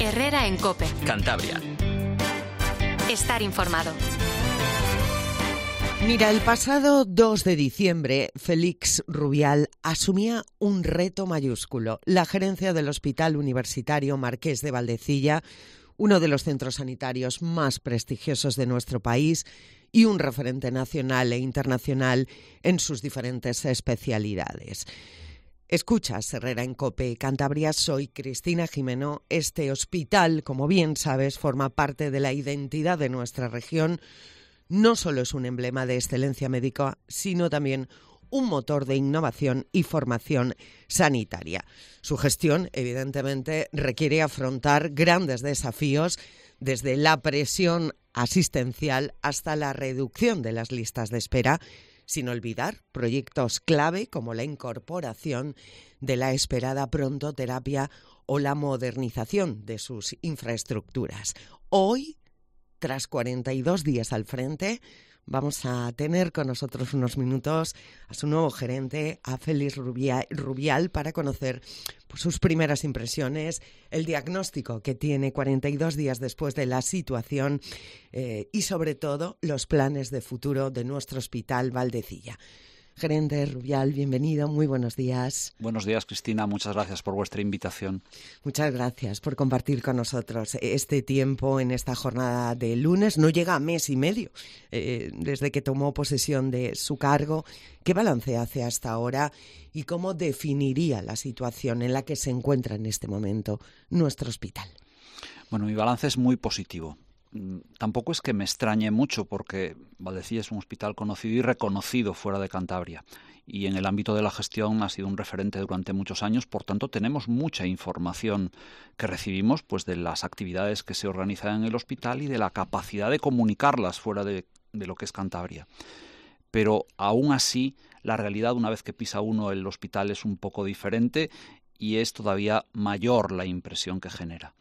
Herrera en COPE. Cantabria. Estar informado. Mira, el pasado 2 de diciembre, Félix Rubial asumía un reto mayúsculo: la gerencia del Hospital Universitario Marqués de Valdecilla, uno de los centros sanitarios más prestigiosos de nuestro país y un referente nacional e internacional en sus diferentes especialidades. Escuchas Herrera en COPE Cantabria, soy Cristina Jimeno. Este hospital, como bien sabes, forma parte de la identidad de nuestra región. No solo es un emblema de excelencia médica, sino también un motor de innovación y formación sanitaria. Su gestión, evidentemente, requiere afrontar grandes desafíos, desde la presión asistencial hasta la reducción de las listas de espera, sin olvidar proyectos clave como la incorporación de la esperada prontoterapia o la modernización de sus infraestructuras. Hoy, tras 42 días al frente, vamos a tener con nosotros unos minutos a su nuevo gerente, a Félix Rubial, para conocer sus primeras impresiones, el diagnóstico que tiene 42 días después de la situación y, sobre todo, los planes de futuro de nuestro Hospital Valdecilla. Gerente Rubial, bienvenido, muy buenos días. Buenos días, Cristina, muchas gracias por vuestra invitación. Muchas gracias por compartir con nosotros este tiempo en esta jornada de lunes. No llega a mes y medio desde que tomó posesión de su cargo. ¿Qué balance hace hasta ahora y cómo definiría la situación en la que se encuentra en este momento nuestro hospital? Bueno, mi balance es muy positivo. Tampoco es que me extrañe mucho, porque Valdecilla es un hospital conocido y reconocido fuera de Cantabria, y en el ámbito de la gestión ha sido un referente durante muchos años. Por tanto, tenemos mucha información que recibimos de las actividades que se organizan en el hospital y de la capacidad de comunicarlas fuera de lo que es Cantabria. Pero aún así, la realidad, una vez que pisa uno el hospital, es un poco diferente y es todavía mayor la impresión que genera.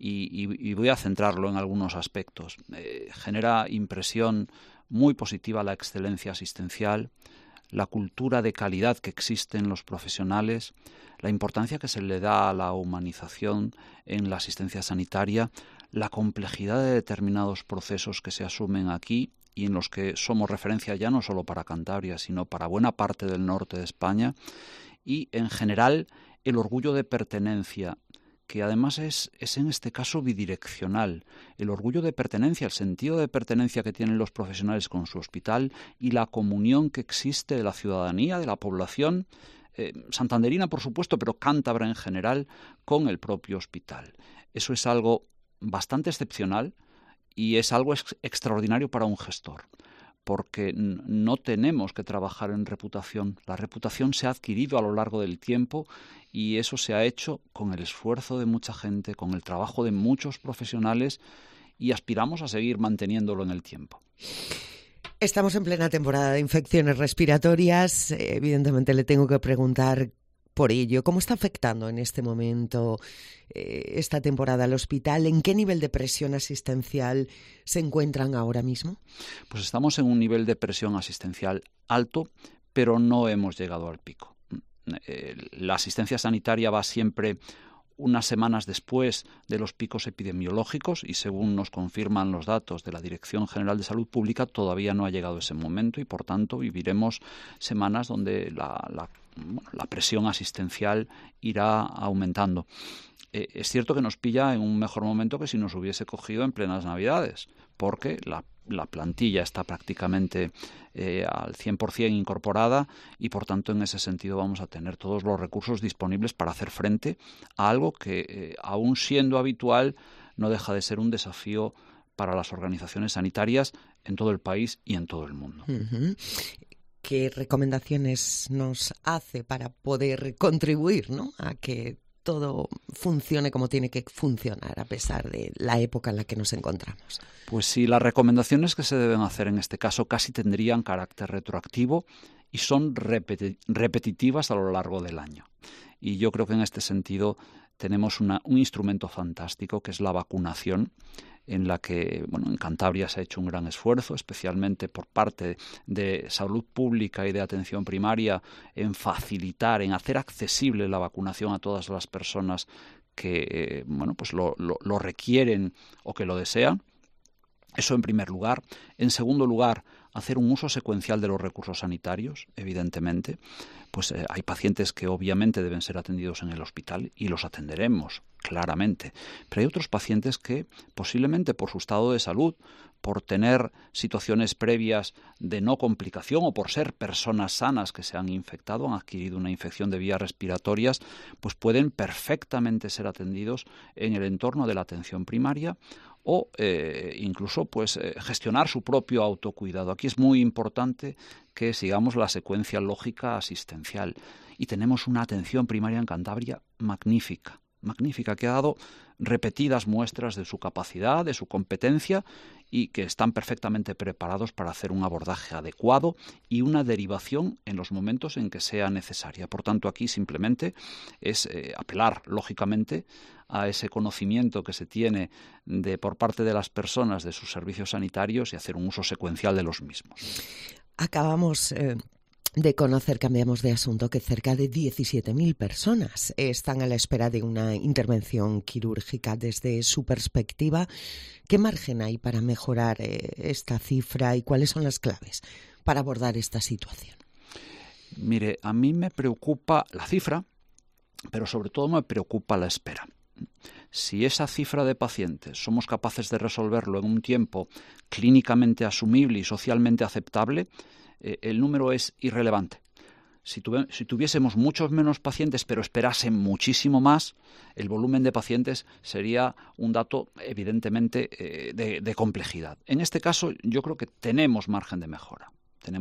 Y voy a centrarlo en algunos aspectos. Genera impresión muy positiva la excelencia asistencial, la cultura de calidad que existe en los profesionales, la importancia que se le da a la humanización en la asistencia sanitaria, la complejidad de determinados procesos que se asumen aquí y en los que somos referencia ya no solo para Cantabria, sino para buena parte del norte de España, y en general el orgullo de pertenencia, que además es en este caso bidireccional. El orgullo de pertenencia, el sentido de pertenencia que tienen los profesionales con su hospital y la comunión que existe de la ciudadanía, de la población santanderina, por supuesto, pero cántabra en general, con el propio hospital. Eso es algo bastante excepcional y es algo extraordinario para un gestor, porque no tenemos que trabajar en reputación. La reputación se ha adquirido a lo largo del tiempo y eso se ha hecho con el esfuerzo de mucha gente, con el trabajo de muchos profesionales, y aspiramos a seguir manteniéndolo en el tiempo. Estamos en plena temporada de infecciones respiratorias. Evidentemente le tengo que preguntar por ello. ¿Cómo está afectando en este momento esta temporada al hospital? ¿En qué nivel de presión asistencial se encuentran ahora mismo? Pues estamos en un nivel de presión asistencial alto, pero no hemos llegado al pico. La asistencia sanitaria va siempre unas semanas después de los picos epidemiológicos y, según nos confirman los datos de la Dirección General de Salud Pública, todavía no ha llegado ese momento y, por tanto, viviremos semanas donde la presión asistencial irá aumentando. Es cierto que nos pilla en un mejor momento que si nos hubiese cogido en plenas Navidades, porque la plantilla está prácticamente al 100% incorporada y, por tanto, en ese sentido vamos a tener todos los recursos disponibles para hacer frente a algo que, aún siendo habitual, no deja de ser un desafío para las organizaciones sanitarias en todo el país y en todo el mundo. Uh-huh. ¿Qué recomendaciones nos hace para poder contribuir, ¿no?, a que todo funcione como tiene que funcionar a pesar de la época en la que nos encontramos? Pues sí, las recomendaciones que se deben hacer en este caso casi tendrían carácter retroactivo y son repetitivas a lo largo del año. y yo creo que en este sentido tenemos un instrumento fantástico que es la vacunación, en la que, en Cantabria se ha hecho un gran esfuerzo, especialmente por parte de salud pública y de atención primaria, en facilitar, en hacer accesible la vacunación a todas las personas que, lo requieren o que lo desean. Eso en primer lugar. En segundo lugar, hacer un uso secuencial de los recursos sanitarios, evidentemente. Pues hay pacientes que obviamente deben ser atendidos en el hospital y los atenderemos, claramente. Pero hay otros pacientes que posiblemente por su estado de salud, por tener situaciones previas de no complicación o por ser personas sanas que se han infectado, han adquirido una infección de vías respiratorias, pues pueden perfectamente ser atendidos en el entorno de la atención primaria o incluso gestionar su propio autocuidado. Aquí es muy importante que sigamos la secuencia lógica asistencial. Y tenemos una atención primaria en Cantabria magnífica, que ha dado repetidas muestras de su capacidad, de su competencia y que están perfectamente preparados para hacer un abordaje adecuado y una derivación en los momentos en que sea necesaria. Por tanto, aquí simplemente es apelar, lógicamente, a ese conocimiento que se tiene por parte de las personas de sus servicios sanitarios y hacer un uso secuencial de los mismos. Acabamos de conocer, cambiamos de asunto, que cerca de 17.000 personas están a la espera de una intervención quirúrgica. Desde su perspectiva, ¿qué margen hay para mejorar esta cifra y cuáles son las claves para abordar esta situación? Mire, a mí me preocupa la cifra, pero sobre todo me preocupa la espera. Si esa cifra de pacientes somos capaces de resolverlo en un tiempo clínicamente asumible y socialmente aceptable, el número es irrelevante. Si tuviésemos muchos menos pacientes, pero esperasen muchísimo más, el volumen de pacientes sería un dato evidentemente de complejidad. En este caso, yo creo que tenemos margen de mejora.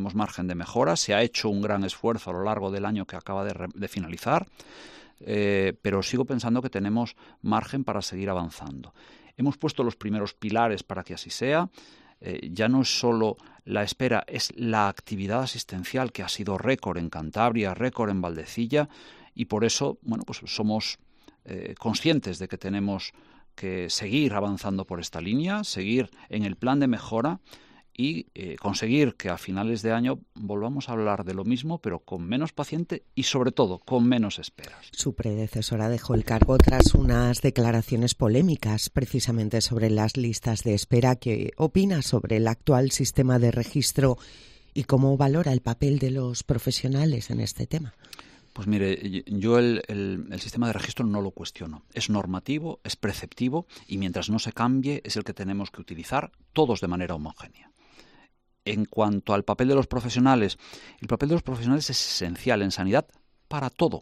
Se ha hecho un gran esfuerzo a lo largo del año que acaba de finalizar, pero sigo pensando que tenemos margen para seguir avanzando. Hemos puesto los primeros pilares para que así sea. Ya no es solo la espera, es la actividad asistencial que ha sido récord en Cantabria, récord en Valdecilla, y por eso somos conscientes de que tenemos que seguir avanzando por esta línea, seguir en el plan de mejora y conseguir que a finales de año volvamos a hablar de lo mismo, pero con menos paciente y sobre todo con menos esperas. Su predecesora dejó el cargo tras unas declaraciones polémicas precisamente sobre las listas de espera. ¿Qué opina sobre el actual sistema de registro y cómo valora el papel de los profesionales en este tema? Pues mire, yo el sistema de registro no lo cuestiono. Es normativo, es preceptivo y mientras no se cambie es el que tenemos que utilizar todos de manera homogénea. En cuanto al papel de los profesionales, el papel de los profesionales es esencial en sanidad para todo.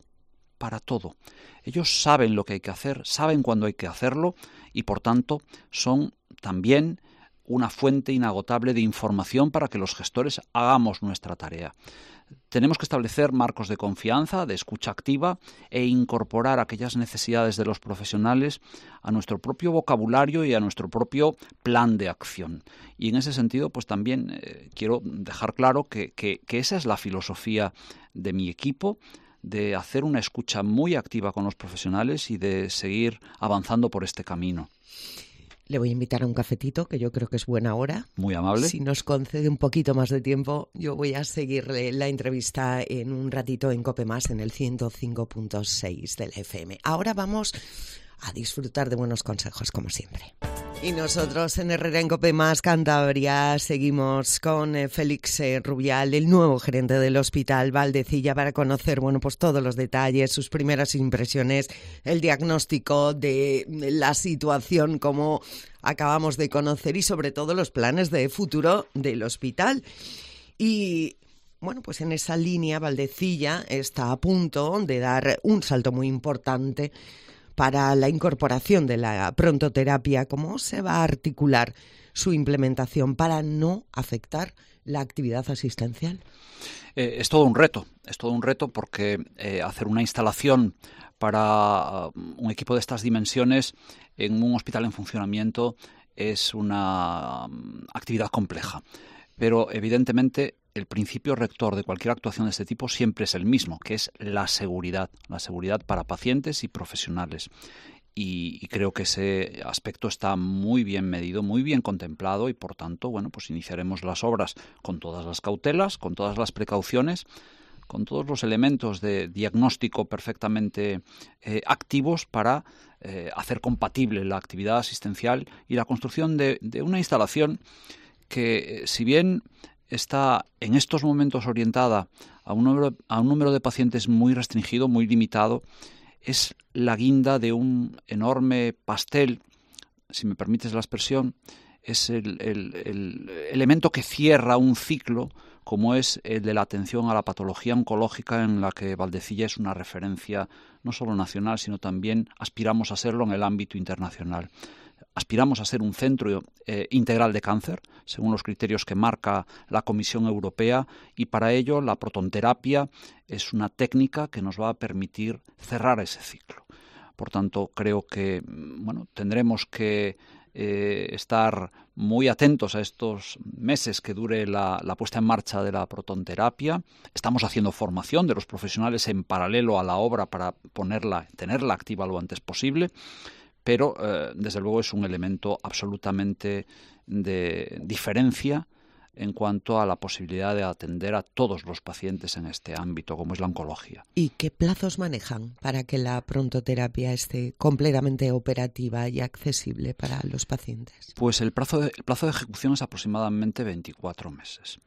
Ellos saben lo que hay que hacer, saben cuándo hay que hacerlo y, por tanto, son también una fuente inagotable de información para que los gestores hagamos nuestra tarea. Tenemos que establecer marcos de confianza, de escucha activa e incorporar aquellas necesidades de los profesionales a nuestro propio vocabulario y a nuestro propio plan de acción. Y en ese sentido, pues también quiero dejar claro que esa es la filosofía de mi equipo, de hacer una escucha muy activa con los profesionales y de seguir avanzando por este camino. Le voy a invitar a un cafetito, que yo creo que es buena hora. Muy amable. Si nos concede un poquito más de tiempo, yo voy a seguirle la entrevista en un ratito en COPE+, en el 105.6 del FM. Ahora vamos a disfrutar de buenos consejos, como siempre. Y nosotros en Herrera en COPE+ Cantabria seguimos con Félix Rubial, el nuevo gerente del Hospital Valdecilla, para conocer todos los detalles, sus primeras impresiones, el diagnóstico de la situación como acabamos de conocer y sobre todo los planes de futuro del hospital. Y pues en esa línea Valdecilla está a punto de dar un salto muy importante para la incorporación de la prontoterapia. ¿Cómo se va a articular su implementación para no afectar la actividad asistencial? Es todo un reto porque hacer una instalación para un equipo de estas dimensiones en un hospital en funcionamiento es una actividad compleja. Pero evidentemente el principio rector de cualquier actuación de este tipo siempre es el mismo, que es la seguridad para pacientes y profesionales. Y creo que ese aspecto está muy bien medido, muy bien contemplado y, por tanto, bueno, pues iniciaremos las obras con todas las cautelas, con todas las precauciones, con todos los elementos de diagnóstico perfectamente activos para hacer compatible la actividad asistencial y la construcción de una instalación que, si bien está en estos momentos orientada a un número de pacientes muy restringido, muy limitado, es la guinda de un enorme pastel, si me permites la expresión, es el elemento que cierra un ciclo como es el de la atención a la patología oncológica, en la que Valdecilla es una referencia no solo nacional, sino también aspiramos a serlo en el ámbito internacional. Aspiramos a ser un centro integral de cáncer, según los criterios que marca la Comisión Europea, y para ello la protonterapia es una técnica que nos va a permitir cerrar ese ciclo. Por tanto, creo que tendremos que estar muy atentos a estos meses que dure la puesta en marcha de la protonterapia. Estamos haciendo formación de los profesionales en paralelo a la obra para tenerla activa lo antes posible. Pero, desde luego, es un elemento absolutamente de diferencia en cuanto a la posibilidad de atender a todos los pacientes en este ámbito, como es la oncología. ¿Y qué plazos manejan para que la prontoterapia esté completamente operativa y accesible para los pacientes? Pues el plazo de ejecución es aproximadamente 24 meses.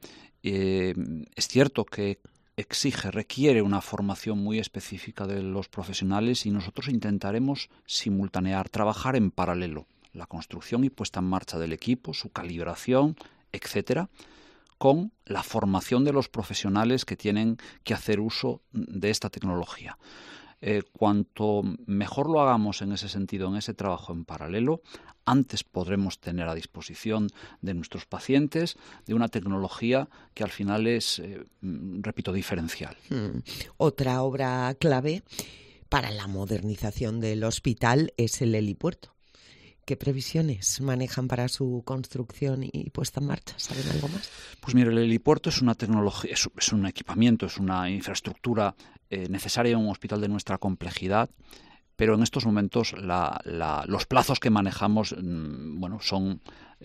Es cierto que requiere una formación muy específica de los profesionales y nosotros intentaremos trabajar en paralelo la construcción y puesta en marcha del equipo, su calibración, etcétera, con la formación de los profesionales que tienen que hacer uso de esta tecnología. Cuanto mejor lo hagamos en ese sentido, en ese trabajo en paralelo, antes podremos tener a disposición de nuestros pacientes de una tecnología que al final es, repito, diferencial. Otra obra clave para la modernización del hospital es el helipuerto. ¿Qué previsiones manejan para su construcción y puesta en marcha? ¿Saben algo más? Pues mire, el helipuerto es una tecnología, es un equipamiento, es una infraestructura necesaria en un hospital de nuestra complejidad, pero en estos momentos los plazos que manejamos son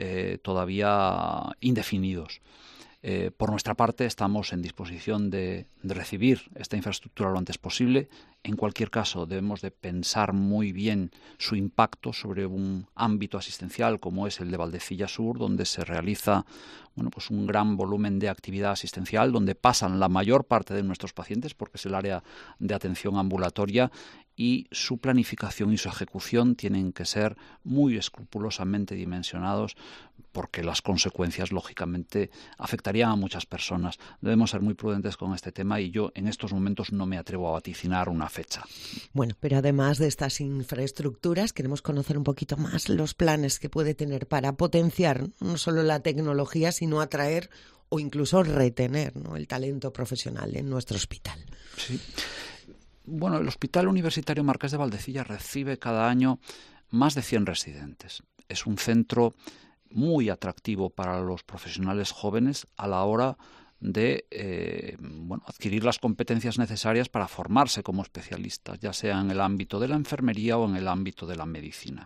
todavía indefinidos. Por nuestra parte, estamos en disposición de recibir esta infraestructura lo antes posible. En cualquier caso, debemos de pensar muy bien su impacto sobre un ámbito asistencial como es el de Valdecilla Sur, donde se realiza un gran volumen de actividad asistencial, donde pasan la mayor parte de nuestros pacientes, porque es el área de atención ambulatoria, y su planificación y su ejecución tienen que ser muy escrupulosamente dimensionados, porque las consecuencias, lógicamente, afectarían a muchas personas. Debemos ser muy prudentes con este tema y yo en estos momentos no me atrevo a vaticinar una fecha. Bueno, pero además de estas infraestructuras, queremos conocer un poquito más los planes que puede tener para potenciar no solo la tecnología, sino atraer o incluso retener, ¿no?, el talento profesional en nuestro hospital. Sí. Bueno, el Hospital Universitario Marqués de Valdecilla recibe cada año más de 100 residentes. Es un centro muy atractivo para los profesionales jóvenes a la hora de adquirir las competencias necesarias para formarse como especialistas, ya sea en el ámbito de la enfermería o en el ámbito de la medicina.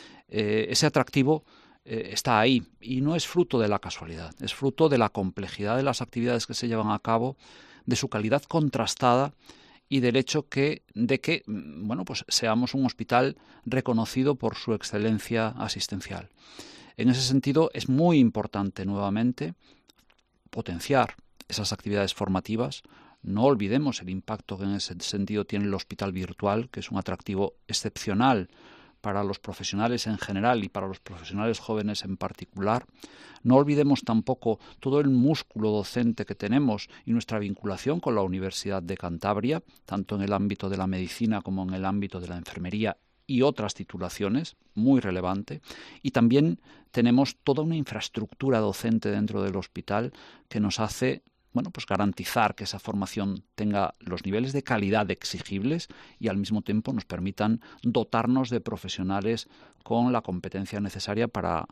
Ese atractivo está ahí y no es fruto de la casualidad, es fruto de la complejidad de las actividades que se llevan a cabo, de su calidad contrastada y del hecho de que seamos un hospital reconocido por su excelencia asistencial. En ese sentido, es muy importante nuevamente potenciar esas actividades formativas. No olvidemos el impacto que en ese sentido tiene el hospital virtual, que es un atractivo excepcional para los profesionales en general y para los profesionales jóvenes en particular. No olvidemos tampoco todo el músculo docente que tenemos y nuestra vinculación con la Universidad de Cantabria, tanto en el ámbito de la medicina como en el ámbito de la enfermería y otras titulaciones, muy relevante. Y también tenemos toda una infraestructura docente dentro del hospital que nos hace garantizar que esa formación tenga los niveles de calidad exigibles y al mismo tiempo nos permitan dotarnos de profesionales con la competencia necesaria para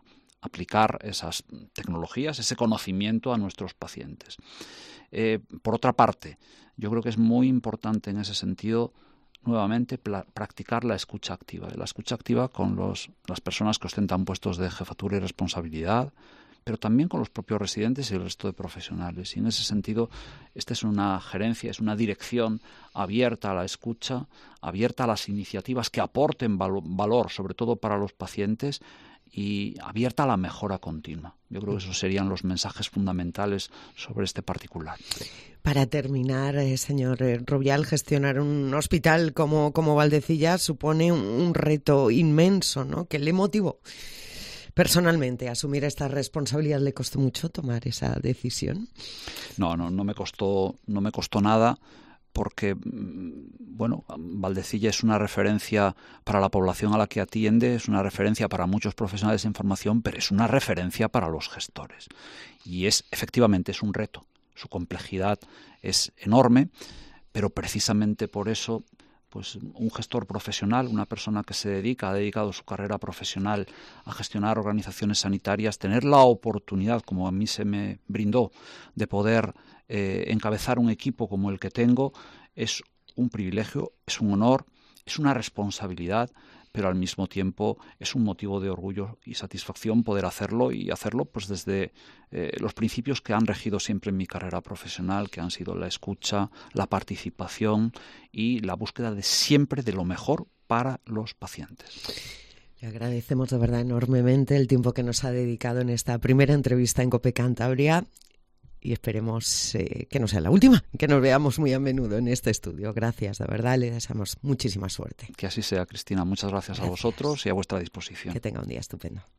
aplicar esas tecnologías, ese conocimiento a nuestros pacientes. Por otra parte, yo creo que es muy importante en ese sentido nuevamente practicar la escucha activa. La escucha activa con las personas que ostentan puestos de jefatura y responsabilidad, pero también con los propios residentes y el resto de profesionales. Y en ese sentido, esta es una gerencia, es una dirección abierta a la escucha, abierta a las iniciativas que aporten valor, sobre todo para los pacientes, y abierta a la mejora continua. Yo creo que esos serían los mensajes fundamentales sobre este particular. Para terminar, señor Rubial, gestionar un hospital como Valdecilla supone un reto inmenso, ¿no?, que le motivó personalmente asumir esta responsabilidad. ¿Le costó mucho tomar esa decisión? No me costó nada, porque, bueno, Valdecilla es una referencia para la población a la que atiende, es una referencia para muchos profesionales en formación, pero es una referencia para los gestores. Y efectivamente es un reto. Su complejidad es enorme, pero precisamente por eso, pues un gestor profesional, una persona que ha dedicado su carrera profesional a gestionar organizaciones sanitarias, tener la oportunidad, como a mí se me brindó, de poder encabezar un equipo como el que tengo, es un privilegio, es un honor, es una responsabilidad, pero al mismo tiempo es un motivo de orgullo y satisfacción poder hacerlo, y hacerlo pues desde los principios que han regido siempre en mi carrera profesional, que han sido la escucha, la participación y la búsqueda de siempre de lo mejor para los pacientes. Le agradecemos de verdad enormemente el tiempo que nos ha dedicado en esta primera entrevista en COPE Cantabria. Y esperemos que no sea la última, que nos veamos muy a menudo en este estudio. Gracias, de verdad, le deseamos muchísima suerte. Que así sea, Cristina. Muchas gracias a vosotros y a vuestra disposición. Que tenga un día estupendo.